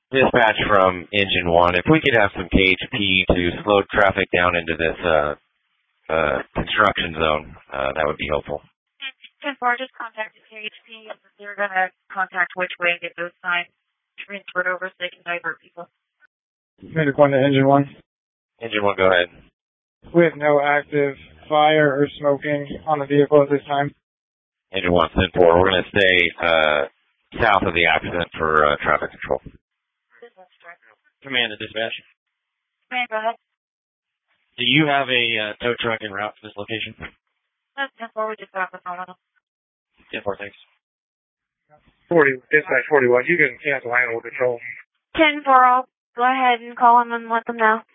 Dispatch from Engine 1, if we could have some KHP to slow traffic down into this construction zone, that would be helpful. 10-4, just contacted KHP. They're going to contact which way and get those signs transferred over so they can divert people. Commander 1 to Engine 1. Engine 1, go ahead. We have no active fire or smoking on the vehicle at this time. Engine 1, 10-4. We're going to stay south of the accident for traffic control. Command to dispatch. Command, go ahead. Do you have a tow truck en route to this location? That's 10-4, we just got the phone on them. 10-4, thanks. 40, dispatch 41, you can cancel animal control. 10-4, I'll go ahead and call them and let them know.